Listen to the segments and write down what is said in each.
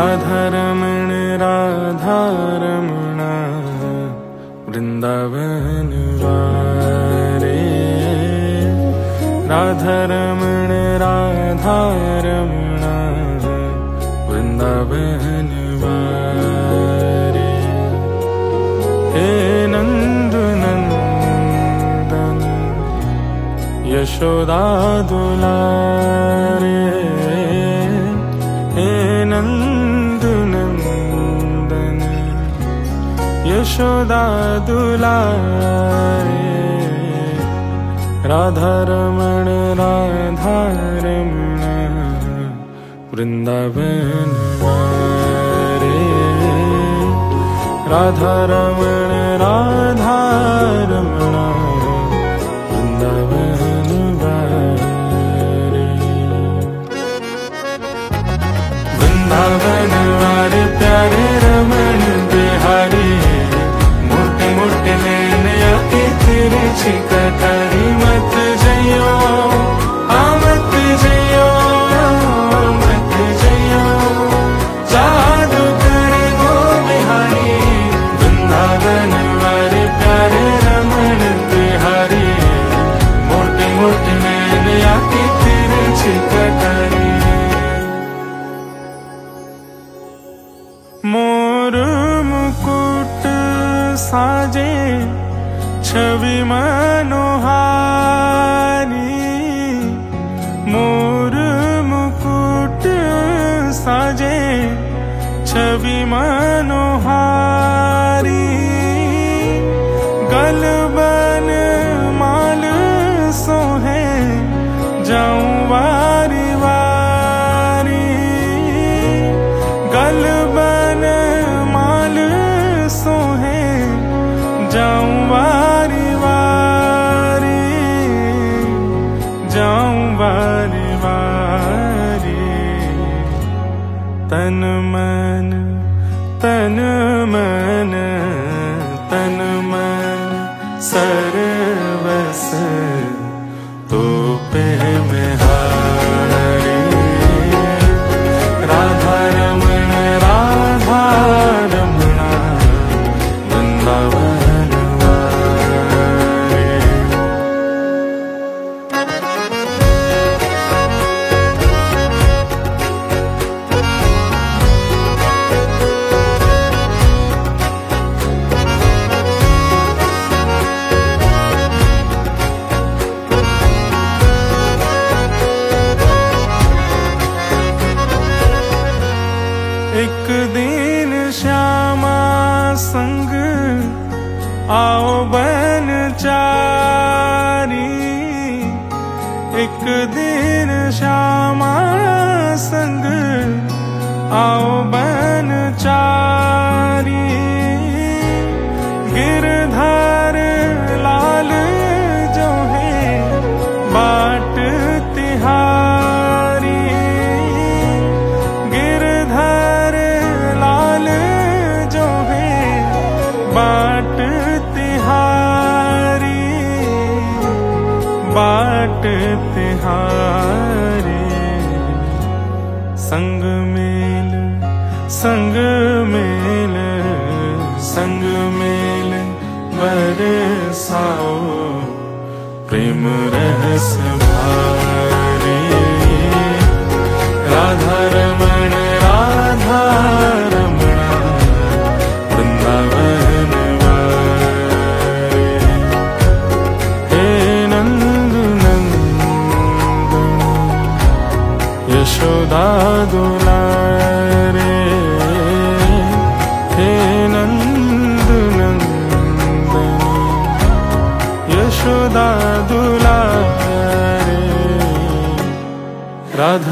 राधारमण राधारमण वृंदावन वारे। राधारमण राधारमण वृंदावन वारे। हे नंद नंदन यशोदा दुलारे। हे नंद नंदन यशोदा दुलारे। राधारमण राधारमण वृंदावन वारे। राधारमण राधारमण वृंदावन वारे। वृंदावन वारे प्यारे रमण बिहारी। मोटे मोटे नैन अति तिरछी कटारी। मत जइयो मत जइयो मत जइयो जादू करे गो बिहारी। वृंदावन वारे प्यारे रमण बिहारी। मोटे मोटे नैन अति तिरछी कटारी। मोर मुकुट साजे छवि मनोहारी। मोर मुकुट साजे छवि मनोहारी। गलबन माल सोहे जाऊं वारी वारी। गलबन माल सोहे जाऊं वारी वारी। जाऊं वारी वारी। तन मन तन मन तन मन सर्वस तो पे में हारी। राधारमण राधारमण वृंदावन वारे। एक दिन श्यामा संग आओ बन चारी। एक दिन श्यामा संग आओ बन चारी। गिरधर लाल जो है बाट तिहारी। गिरधर लाल जो है बाट तिहारी। बाट तिहारी। संग मेल संग मेल संग मेल बरसाओ प्रेम रस भारी। राधारमण राधारमण वृंदावन वारे। हे नंद नंदन यशोदा दुलारे। हे नंद नंदन यशोदा दुलारे।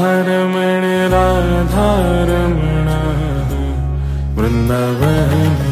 राधारमण राधारमण वृंदावन